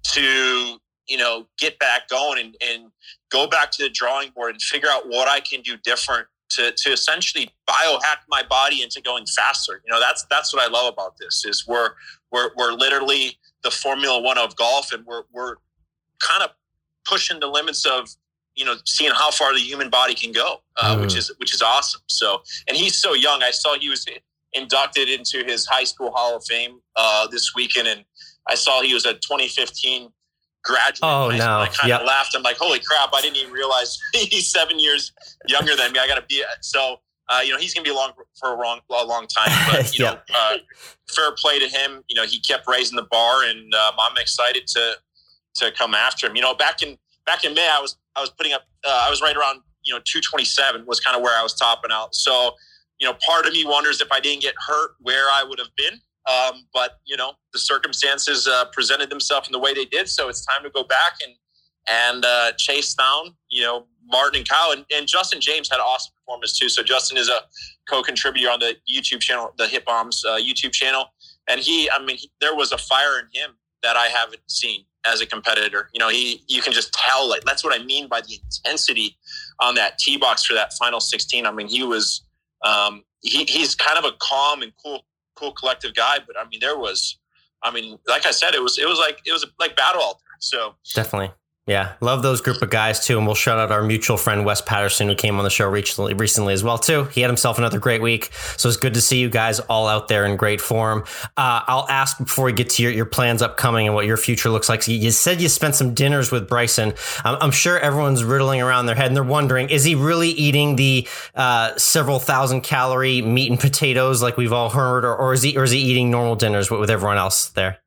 to, you know, get back going and, and go back to the drawing board and figure out what I can do different to, to essentially biohack my body into going faster. You know, that's, that's what I love about this is we're, we're, we're literally the Formula One of golf, and we're, we're kind of pushing the limits of, you know, seeing how far the human body can go, uh, mm. which is, which is awesome. So, and he's so young. I saw he was inducted into his high school Hall of Fame uh, this weekend. And I saw he was a twenty fifteen graduate. Oh, I, no. I kind yep. of laughed. I'm like, holy crap. I didn't even realize he's seven years younger than me. I got to be so, uh, you know, he's going to be along for a long, a long time, but you yeah. know, uh, fair play to him. You know, he kept raising the bar, and um, I'm excited to, to come after him. You know, back in, back in May, I was, I was putting up, uh, I was right around, you know, two twenty-seven was kind of where I was topping out. So, you know, part of me wonders if I didn't get hurt, where I would have been. Um, but, you know, the circumstances uh, presented themselves in the way they did. So it's time to go back and and uh, chase down, you know, Martin and Kyle. And, and Justin James had an awesome performance too. So Justin is a co-contributor on the YouTube channel, the Hit Bombs uh, YouTube channel. And he, I mean, he, there was a fire in him that I haven't seen as a competitor. You know, he, you can just tell, like, that's what I mean by the intensity on that tee box for that final sixteen. I mean, he was, um, he, he's kind of a calm and cool, cool collective guy, but I mean, there was, I mean, like I said, it was, it was like, it was like battle out there. So definitely. Yeah. Love those group of guys too. And we'll shout out our mutual friend, Wes Patterson, who came on the show recently, recently as well too. He had himself another great week. So it's good to see you guys all out there in great form. Uh, I'll ask before we get to your, your plans upcoming and what your future looks like. So you said you spent some dinners with Bryson. I'm, I'm sure everyone's riddling around their head and they're wondering, is he really eating the uh, several thousand calorie meat and potatoes like we've all heard, or, or is he, or is he eating normal dinners with, with everyone else there?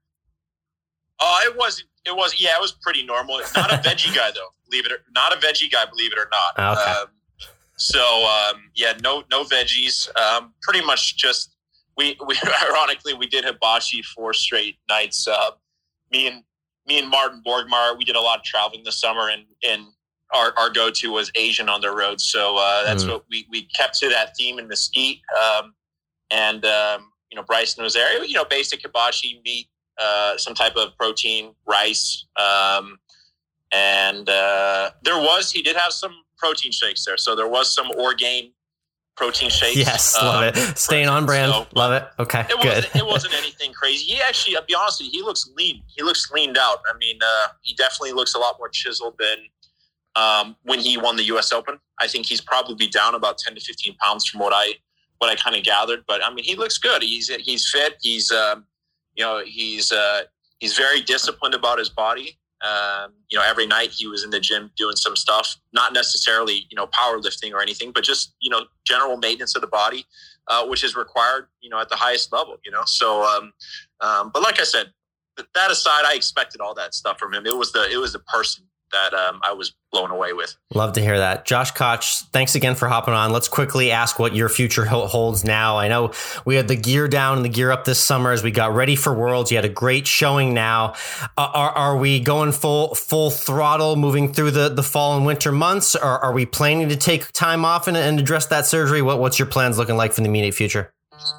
Oh, uh, it wasn't. It was, yeah, it was pretty normal. Not a veggie guy though, believe it or not a veggie guy, believe it or not. Okay. Um, so, um, yeah, no, no veggies. Um, pretty much just, we, we, ironically, we did hibachi four straight nights. Uh, me and, me and Martin Borgmeyer, we did a lot of traveling this summer, and, and our, our go-to was Asian on the road. So, uh, that's mm. what we, we kept to that theme in Mesquite. Um, and, um, you know, Bryson was there, you know, basic hibachi meat. Uh, some type of protein, rice. Um, and uh, there was, he did have some protein shakes there. So there was some Orgain protein shakes. Yes, um, love it. Staying on brand. So, love it. Okay, it good. Wasn't, it wasn't anything crazy. He actually, I'll be honest with you, he looks lean. He looks leaned out. I mean, uh, he definitely looks a lot more chiseled than um, when he won the U S Open. I think he's probably down about ten to fifteen pounds from what I what I kind of gathered. But, I mean, he looks good. He's he's fit. He's... Um, you know, he's uh, he's very disciplined about his body. Um, you know, every night he was in the gym doing some stuff, not necessarily, you know, powerlifting or anything, but just, you know, general maintenance of the body, uh, which is required, you know, at the highest level, you know? So, um, um, but like I said, that aside, I expected all that stuff from him. It was the, it was the person that um, I was blown away with. Love to hear that. Josh Koch, thanks again for hopping on. Let's quickly ask what your future holds now. I know we had the gear down and the gear up this summer as we got ready for Worlds. You had a great showing now. Uh, are, are we going full full throttle moving through the, the fall and winter months? Or are we planning to take time off and, and address that surgery? What, what's your plans looking like for the immediate future?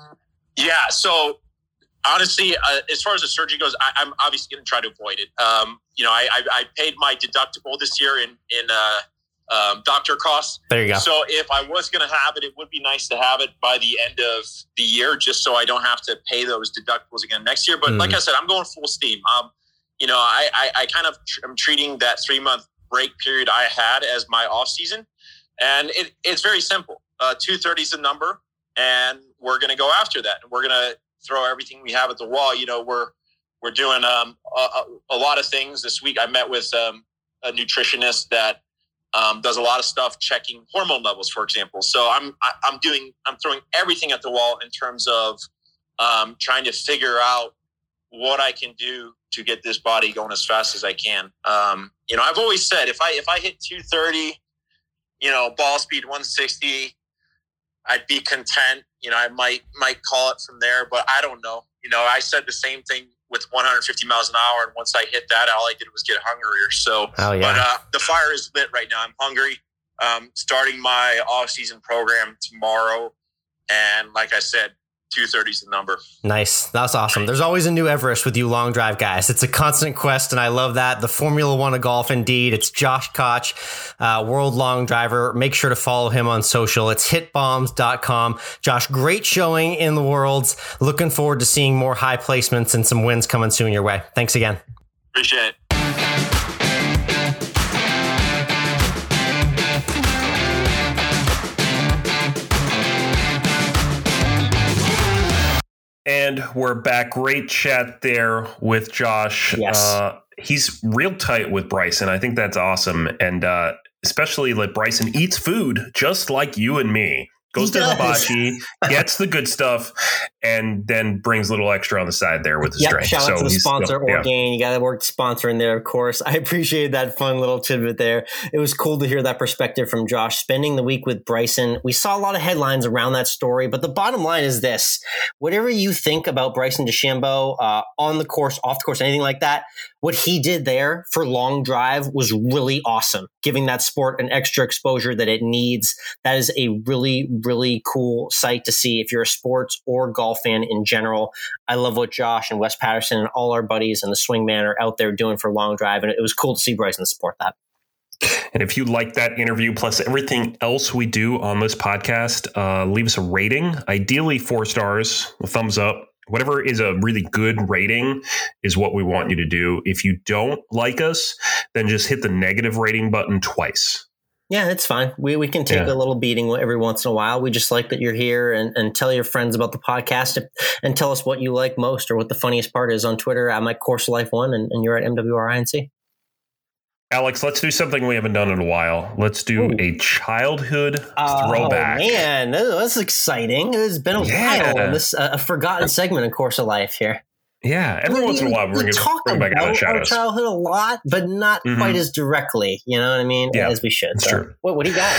Yeah, so honestly, uh, as far as the surgery goes, I, I'm obviously going to try to avoid it. Um, you know, I, I, I paid my deductible this year in in uh, um, doctor costs. There you go. So if I was going to have it, it would be nice to have it by the end of the year, just so I don't have to pay those deductibles again next year. But mm. like I said, I'm going full steam. Um, you know, I, I, I kind of tr- I'm treating that three month break period I had as my off season, and it, it's very simple. Uh, two thirty is the number, and we're going to go after that, and we're going to throw everything we have at the wall. You know, we're we're doing um, a, a lot of things this week. I met with um, a nutritionist that um, does a lot of stuff checking hormone levels, for example. So I'm I, I'm doing I'm throwing everything at the wall in terms of um, trying to figure out what I can do to get this body going as fast as I can. Um, you know, I've always said if I if I hit two thirty, you know, ball speed one sixty, I'd be content. You know, I might might call it from there, but I don't know. You know, I said the same thing with one hundred fifty miles an hour, and once I hit that, all I did was get hungrier. So, oh, yeah. but uh, the fire is lit right now. I'm hungry. Um, starting my off-season program tomorrow, and like I said, two thirty is the number. Nice. That's awesome. There's always a new Everest with you long drive guys. It's a constant quest, and I love that. The Formula One of golf, indeed. It's Josh Koch, uh, world long driver. Make sure to follow him on social. It's hit bombs dot com. Josh, great showing in the Worlds. Looking forward to seeing more high placements and some wins coming soon your way. Thanks again. Appreciate it. And we're back. Great chat there with Josh. Yes. Uh, he's real tight with Bryson. I think that's awesome. And uh, especially like Bryson eats food just like you and me. Goes He to does. hibachi, gets the good stuff, and then brings a little extra on the side there with his Yep, drink. shout out to the he's sponsor, still- yeah. Orgain. You got to work the sponsor in there, of course. I appreciate that fun little tidbit there. It was cool to hear that perspective from Josh. Spending the week with Bryson, we saw a lot of headlines around that story, but the bottom line is this. Whatever you think about Bryson DeChambeau, uh, on the course, off the course, anything like that, what he did there for long drive was really awesome, giving that sport an extra exposure that it needs. That is a really, really cool sight to see if you're a sports or golf fan in general. I love what Josh and Wes Patterson and all our buddies and the Swingman are out there doing for long drive, and it was cool to see Bryson support that. And if you like that interview plus everything else we do on this podcast, uh, leave us a rating, ideally four stars, a thumbs up. Whatever is a really good rating is what we want you to do. If you don't like us, then just hit the negative rating button twice. Yeah, it's fine. We we can take Yeah. a little beating every once in a while. We just like that you're here, and, and tell your friends about the podcast and tell us what you like most or what the funniest part is on Twitter. I'm at Course of Life One, and, and you're at M W R I N C. Alex, let's do something we haven't done in a while. Let's do Ooh. a childhood throwback. Oh, man, that's exciting. It's been a Yeah. while. This uh, a forgotten segment in Course of Life here. Yeah, every We- once in a while we we're going to talk bring back out about of our shadows. childhood a lot, but not Mhm. quite as directly. You know what I mean? Yeah, as we should. that's So, true. What, what do you got?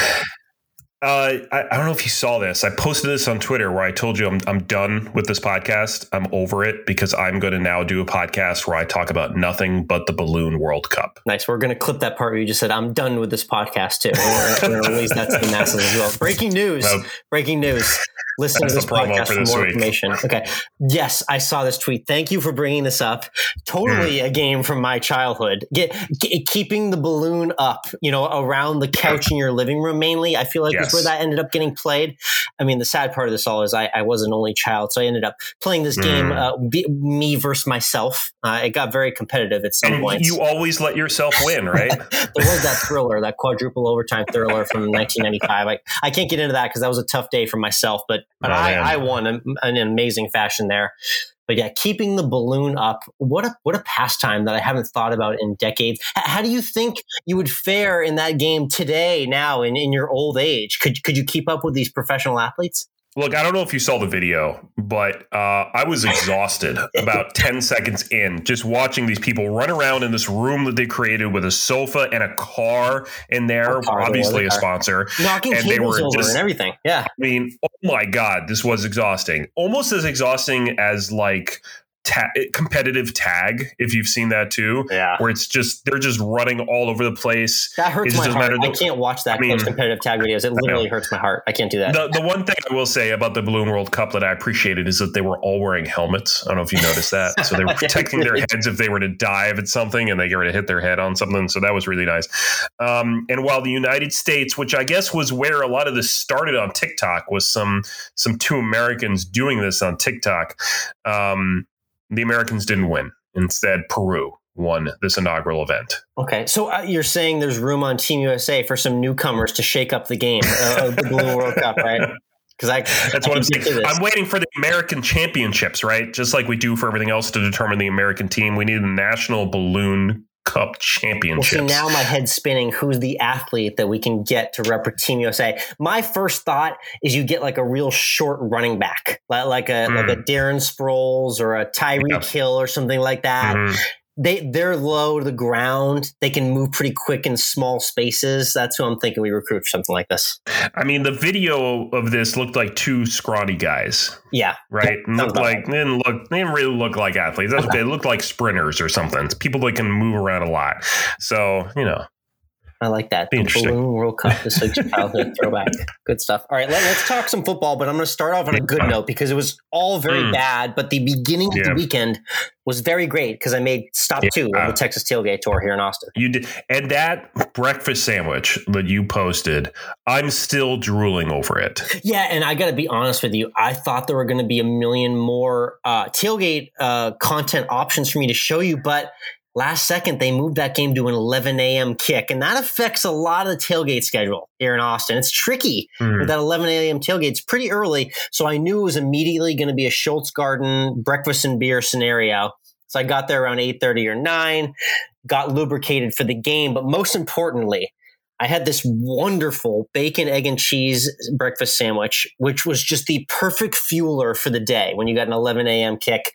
Uh, I, I don't know if you saw this. I posted this on Twitter where I told you I'm I'm done with this podcast. I'm over it because I'm going to now do a podcast where I talk about nothing but the Balloon World Cup. Nice. We're going to clip that part where you just said, I'm done with this podcast too. We're going to release that to the masses as well. Breaking news. Nope. Breaking news. Listen That's to this the promo podcast for for, this more week. information. Okay. Yes, I saw this tweet. Thank you for bringing this up. Totally Mm. a game from my childhood. Get, get, keeping the balloon up, you know, around the couch in your living room mainly. I feel like Yes. is where that ended up getting played. I mean, the sad part of this all is I, I was an only child, so I ended up playing this game, Mm. uh, be, me versus myself. Uh, it got very competitive at some And points. you always let yourself win, right? There was that thriller, that quadruple overtime thriller from nineteen ninety-five. I, I can't get into that because that was a tough day for myself, but but Oh, I, man. I won in an amazing fashion there. But yeah, keeping the balloon up, what a what a pastime that I haven't thought about in decades. H- how do you think you would fare in that game today, now in, in your old age? Could could you keep up with these professional athletes? Look, I don't know if you saw the video, but uh, I was exhausted about ten seconds in just watching these people run around in this room that they created with a sofa and a car in there, A car, obviously a a car. sponsor. Knocking and they tables were over just, and everything. Yeah. I mean, oh my God, this was exhausting. Almost as exhausting as like ta- competitive tag, if you've seen that too. Yeah. Where it's just, they're just running all over the place. That hurts It my doesn't heart. matter. I can't watch that I mean, close competitive tag videos. It literally hurts my heart. I can't do that. The the one thing I will say about the Balloon World Cup that I appreciated is that they were all wearing helmets. I don't know if you noticed that. So they were protecting their heads if they were to dive at something and they were to hit their head on something. So that was really nice. Um, and while the United States, which I guess was where a lot of this started on TikTok, was some some two Americans doing this on TikTok, um, the Americans didn't win. Instead, Peru won this inaugural event. Okay, so uh, you're saying there's room on Team U S A for some newcomers to shake up the game uh, of the Balloon World Cup, right? Because I that's I what I'm can saying. do this. I'm waiting for the American championships, right? Just like we do for everything else to determine the American team, we need the National Balloon Cup Well, championships. see, now my head's spinning. Who's the athlete that we can get to represent Team U S A? My first thought is you get like a real short running back, like, like a Mm. like a Darren Sproles or a Tyreek Yep. Hill or something like that. Mhm. They they're low to the ground. They can move pretty quick in small spaces. That's who I'm thinking we recruit for something like this. I mean, the video of this looked like two scrawny guys, Yeah, right? And Sounds looked about like right. they didn't look. They didn't really look like athletes. That's, they looked like sprinters or something. It's people that can move around a lot. So you know, I like that. Be The interesting. Balloon World Cup, this week's childhood throwback. Good stuff. All right, let, let's talk some football, but I'm going to start off on a good note because it was all very Mm. bad, but the beginning of Yeah. the weekend was very great because I made stop Yeah. two of the Texas Tailgate Tour here in Austin. you did, and that breakfast sandwich that you posted, I'm still drooling over it. Yeah, and I got to be honest with you. I thought there were going to be a million more uh, tailgate uh, content options for me to show you, but last second, they moved that game to an eleven a.m. kick, and that affects a lot of the tailgate schedule here in Austin. It's tricky Mm. with that eleven a.m. tailgate. It's pretty early, so I knew it was immediately going to be a Schultz Garden breakfast and beer scenario. So I got there around eight thirty or nine, got lubricated for the game, but most importantly, I had this wonderful bacon, egg, and cheese breakfast sandwich, which was just the perfect fueler for the day when you got an eleven a.m. kick.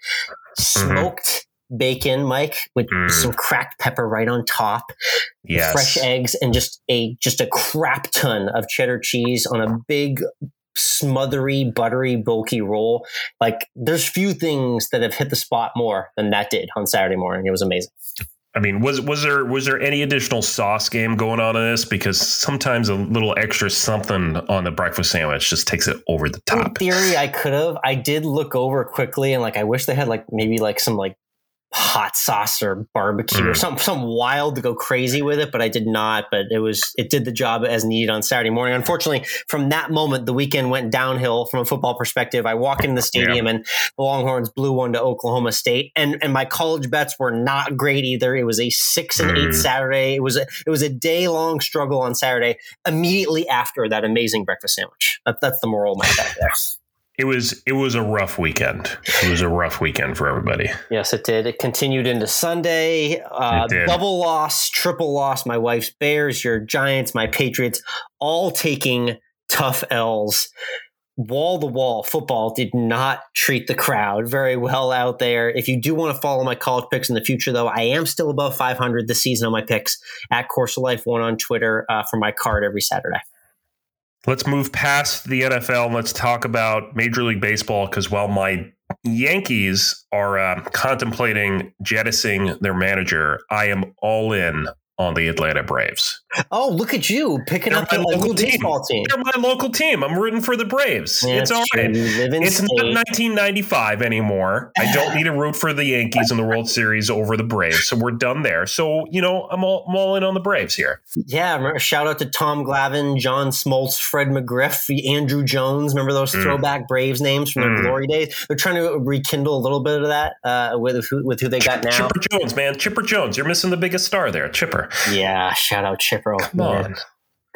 Smoked bacon, Mike, with Mm. some cracked pepper right on top, Yes. fresh eggs, and just a just a crap ton of cheddar cheese on a big, smothery, buttery, bulky roll. Like, there's few things that have hit the spot more than that did on Saturday morning. It was amazing. I mean, was was there was there any additional sauce game going on in this? Because sometimes a little extra something on the breakfast sandwich just takes it over the In top. theory, I could have. I did look over quickly, and like, I wish they had like maybe like some like hot sauce or barbecue or Mm. something, some wild to go crazy with it, but I did not. But it was, it did the job as needed on Saturday morning. Unfortunately, from that moment, the weekend went downhill from a football perspective. I walk in the stadium and the Longhorns blew one to Oklahoma State, and and my college bets were not great either. It was a six and eight Mm. Saturday. It was a it was a day long struggle on Saturday. Immediately after that amazing breakfast sandwich, that, that's the moral of my bet there. It was it was a rough weekend. It was a rough weekend for everybody. Yes, it did. It continued into Sunday. Uh, It did. double loss, triple loss. My wife's Bears, your Giants, my Patriots, all taking tough L's. Wall to wall football did not treat the crowd very well out there. If you do want to follow my college picks in the future, though, I am still above five hundred this season on my picks at Course of Life One on Twitter uh, for my card every Saturday. Let's move past the N F L and let's talk about Major League Baseball, because while my Yankees are uh, contemplating jettisoning their manager, I am all in on the Atlanta Braves. Oh, look at you picking They're up my the local local team. baseball team. They're my local team. I'm rooting for the Braves. Yeah, it's all true. right. You live in It's state. not nineteen ninety-five anymore. I don't need to root for the Yankees in the World Series over the Braves. So we're done there. So, you know, I'm all, I'm all in on the Braves here. Yeah, remember, shout out to Tom Glavine, John Smoltz, Fred McGriff, Andrew Jones. Remember those Mm. throwback Braves names from their Mm. glory days? They're trying to rekindle a little bit of that uh, with who, with who they got now. Chipper Jones, man. Chipper Jones. You're missing the biggest star there. Chipper. Yeah, shout out Chipper. Come on.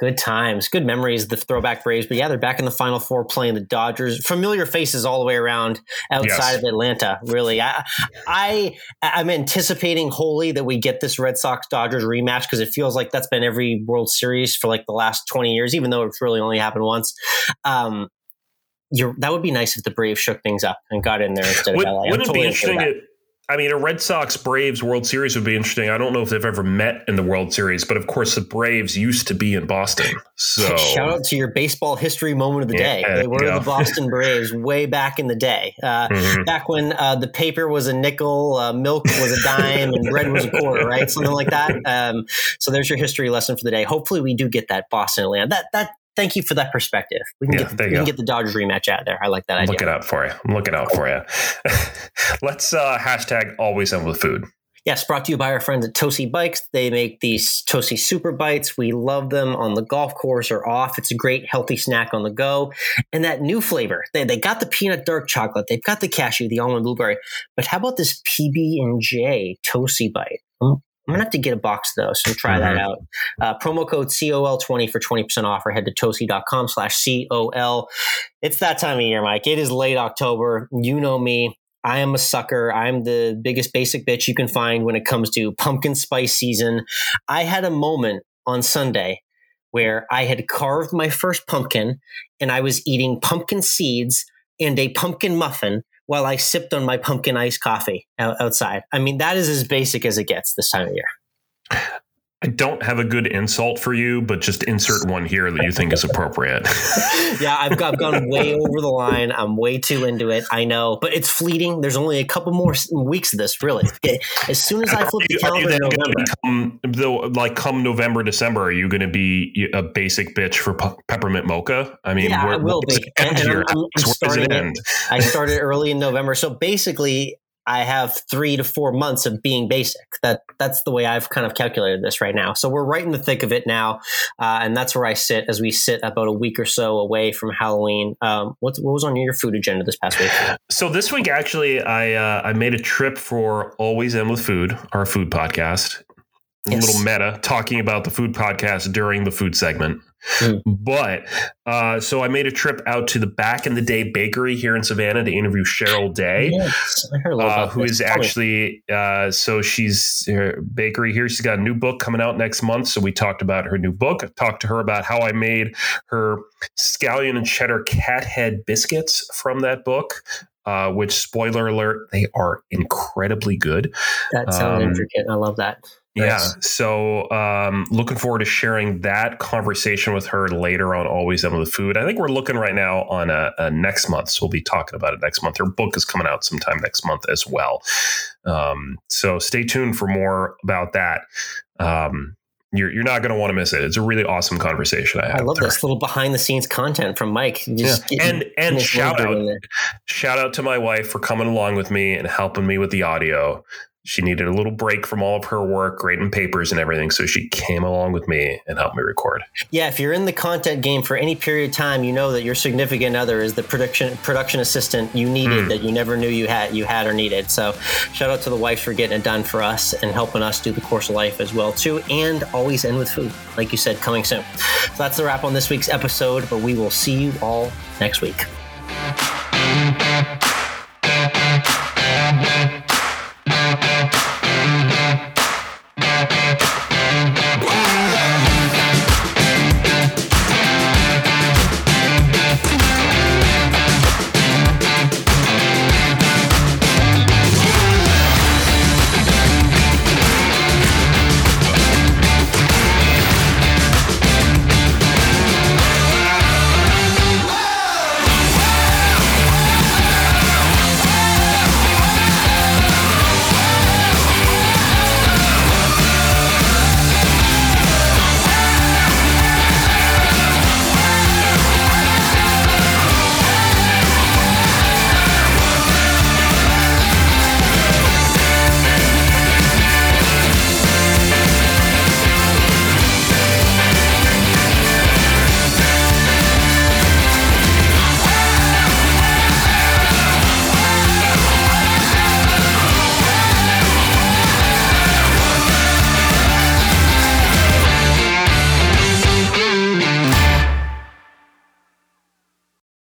Good times, good memories, the throwback Braves. But yeah, they're back in the Final Four playing the Dodgers. Familiar faces all the way around outside yes. of Atlanta, really. I, I, I'm anticipating wholly that we get this Red Sox-Dodgers rematch because it feels like that's been every World Series for like the last twenty years, even though it's really only happened once. Um, you're, that would be nice if the Braves shook things up and got in there instead Would, of L A. Wouldn't totally it be interesting? It, I mean, a Red Sox-Braves World Series would be interesting. I don't know if they've ever met in the World Series, but of course the Braves used to be in Boston. So shout out to your baseball history moment of the day. Yeah, they were the Boston Braves way back in the day. Uh, mm-hmm. Back when uh, the paper was a nickel, uh, milk was a dime, and bread was a quarter, right? Something like that. Um, so there's your history lesson for the day. Hopefully we do get that Boston Atlanta. That that Thank you for that perspective. We can, yeah, get, we can get the Dodgers rematch out there. I like that idea. Look it out for you. I'm looking out for you. Let's uh, hashtag always end with food. Yes, brought to you by our friends at Tosi Bikes. They make these Tosi Super Bites. We love them on the golf course or off. It's a great healthy snack on the go. And that new flavor, they, they got the peanut dark chocolate. They've got the cashew, the almond blueberry. But how about this P B and J Tosi Bite? I'm going to have to get a box of those and try mm-hmm. that out. Uh, promo code C O L twenty for twenty percent off, or head to tosi.com slash C O L. It's that time of year, Mike. It is late October. You know me. I am a sucker. I'm the biggest basic bitch you can find when it comes to pumpkin spice season. I had a moment on Sunday where I had carved my first pumpkin and I was eating pumpkin seeds and a pumpkin muffin while I sipped on my pumpkin iced coffee outside. I mean, that is as basic as it gets this time of year. I don't have a good insult for you, but just insert one here that you think is appropriate. Yeah, I've, got, I've gone way over the line. I'm way too into it. I know, but it's fleeting. There's only a couple more weeks of this, really. As soon as I flip the calendar in November. Become, though, like come November, December, are you going to be a basic bitch for pe- peppermint mocha? I mean, yeah, where, I will be. And, and I'm, I'm where does it end? It, I started early in November. So basically, I have three to four months of being basic. That that's the way I've kind of calculated this right now. So we're right in the thick of it now, uh, and that's where I sit as we sit about a week or so away from Halloween. Um, what what was on your food agenda this past week? So this week, actually, I uh, I made a trip for Always End with Food, our food podcast. A yes. little meta, talking about the food podcast during the food segment. Mm. But uh, so I made a trip out to the Back in the Day Bakery here in Savannah to interview Cheryl Day, yes, I heard a little uh, about who this. is actually uh, so she's her bakery here. She's got a new book coming out next month. So we talked about her new book. I talked to her about how I made her scallion and cheddar cat head biscuits from that book. Uh, which, spoiler alert, they are incredibly good. That sounds um, intricate. I love that. Nice. Yeah. So um, looking forward to sharing that conversation with her later on Always End with Food. I think we're looking right now on a, a next month. So we'll be talking about it next month. Her book is coming out sometime next month as well. Um, so stay tuned for more about that. Um, You're you're not going to want to miss it. It's a really awesome conversation I have. I love this little behind the scenes content from Mike. Just yeah. And and shout out shout out to my wife for coming along with me and helping me with the audio. She needed a little break from all of her work, grading papers and everything. So she came along with me and helped me record. Yeah, if you're in the content game for any period of time, you know that your significant other is the production production assistant you needed mm. that you never knew you had you had or needed. So shout out to the wives for getting it done for us and helping us do the course of life as well too. And Always End with Food, like you said, coming soon. So that's the wrap on this week's episode, but we will see you all next week.